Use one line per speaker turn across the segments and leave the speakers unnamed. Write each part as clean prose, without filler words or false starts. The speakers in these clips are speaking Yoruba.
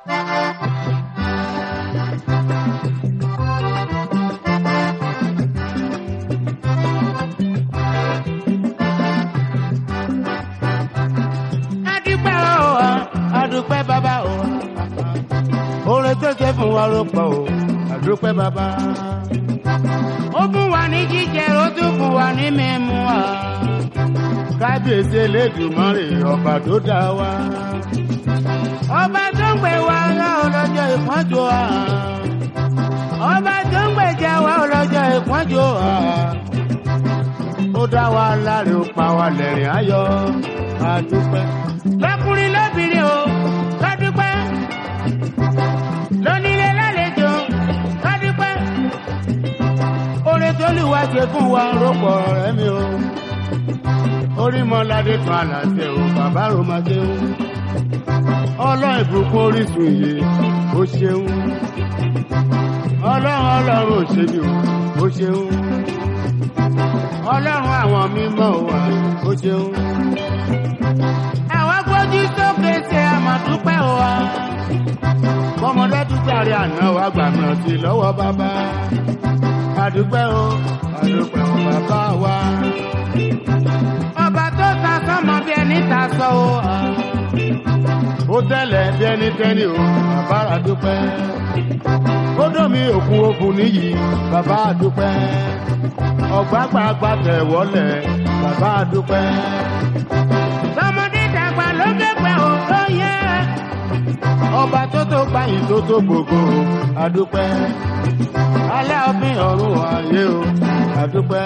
Adúpẹ́ bàbá o, oore tó ṣe fún wa ló pọ̀ o, adúpẹ́ bàbá. Ó fún wa ní jíjẹ, ó tún fún wa ní mímu wa. Kábíyèsí Elédùmarè ọba tó dá wa. Ọba tó ń gbé wa lọ lọ́jọ́ ìpọ́njú wa. Ọba tó ń gbèjà wa lọ́jọ́ ìpọ́njú wa. Ó dá wa láre, ó pa wa lẹ́rìn ayọ̀, adúpẹ́. Lọ́kùnrin lóbìnrin o, lọ́dúpẹ́. Lónílé lálejò, lọ́dúpẹ́. Oore t'Olúwa ṣe fún wa rọ́pọ̀ ọ̀rẹ́ mi o. Orímọládé kan àlàṣẹ o, bàbá Ròmádé o. Ọlọ́run ìbùkún orísun iye, ó ṣeun. Ọlọ́run òṣèlú, ó ṣeun. Ọlọ́run àwọn mímọ́ wa, ó ṣeun. Àwọn gbójú sókè ṣe àmọ̀dúpẹ́ wa. Bọ́mọdé dúpẹ́ àná wa gbàgbọ́n sí lọ́wọ́ bàbá. Adúpẹ́ o, adúpẹ́ o bàbá wa. Ọba tó ta sọ́mọ bí ẹni ta sọ o. Ó tẹ́lẹ̀ bí ẹni tẹ́ni o, bàbá adúpẹ́. Ó dómi òkun okùn níyì, bàbá adúpẹ́. Ọ̀gbàgbàgbà tẹ̀ wọlé, bàbá adúpẹ́. Lọ́mọdé dàgbà ló gbẹ̀gbẹ̀ ò tó yẹ. Ọba tó tó gbàyìn tó tó gbogbo, adúpẹ́. Alẹ́ ọ̀fìn ọ̀run ayé o, adúpẹ́.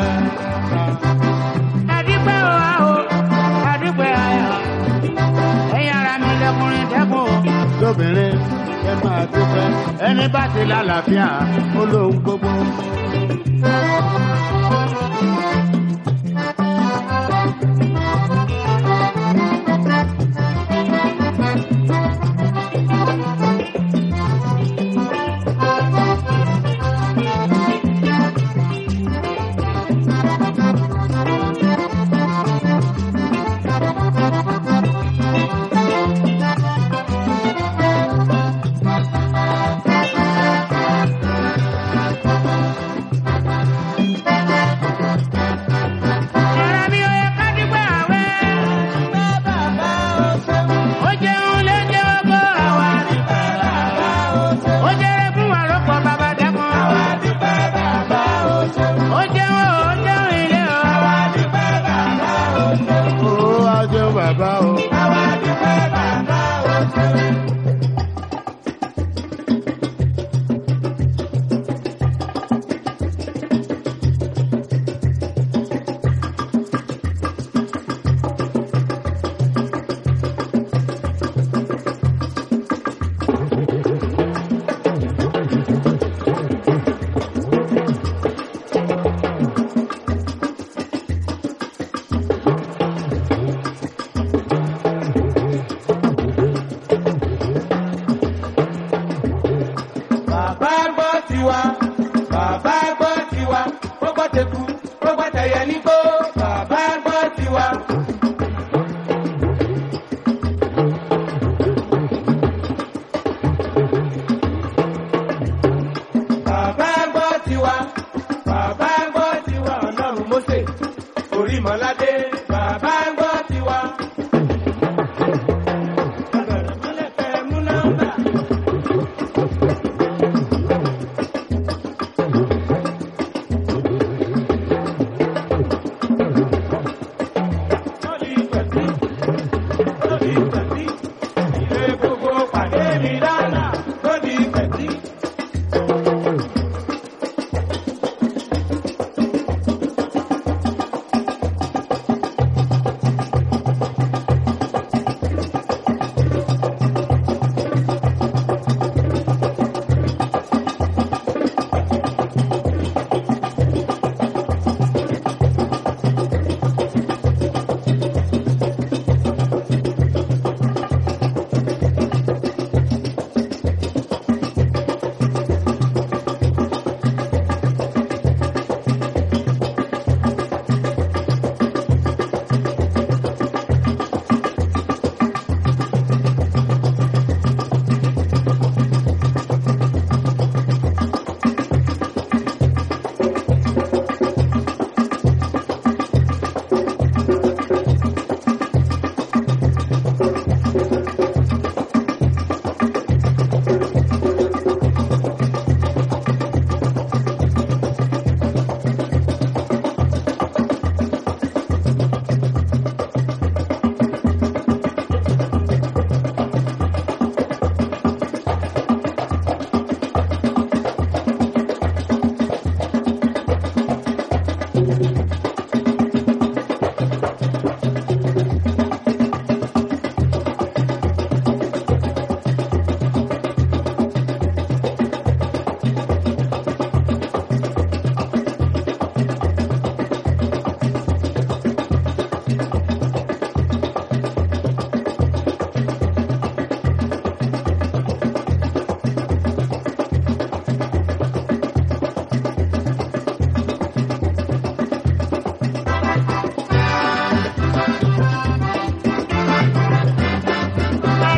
Adúpẹ́ o, adúpẹ́ ayọ̀. Ẹ̀yin ara mi lẹ́kùnrin dẹ́kun o. Lóbìnrin ẹ máa dúpẹ́. Ẹni bá ti lálàáfíà, ó lóhun gbogbo.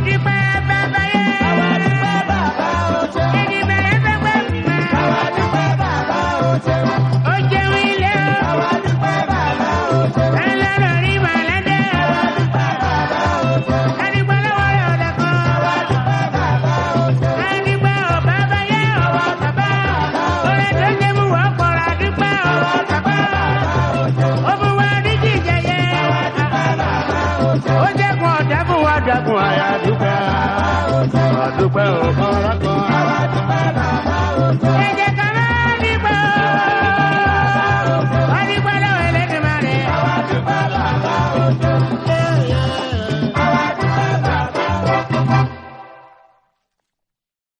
dúpẹ́ bàbá yẹ.
Àwa dúpẹ́ bàbá o ṣeun.
Ẹni bẹ̀rẹ̀ pẹ́pẹ́ fún ẹ.
Àwa dúpẹ́ bàbá o ṣeun.
Ó jẹun ilé o.
Àwa dúpẹ́ bàbá o ṣeun.
Ẹlẹ́rọ̀ rí màlẹ́dẹ́.
Àwa dúpẹ́ bàbá o ṣeun.
Ẹni gbọ́ lọ́wọ́ rẹ̀ ọ̀dẹ̀ kan.
Àwa dúpẹ́ bàbá o ṣeun.
Ẹni gbọ́ ò bàbá yẹ ọ̀wọ́ bàbá. Orin tó ṣe mú wọ́n pọ̀ra dúpẹ́ ọ̀wọ́ bàbá. Ó mú wa ní jíjẹyẹ. Ó jẹ́kun ọ̀dẹ́kun wa dẹ́kun àyà dúpẹ́. Àdúpẹ́ ò kọ́ra kan.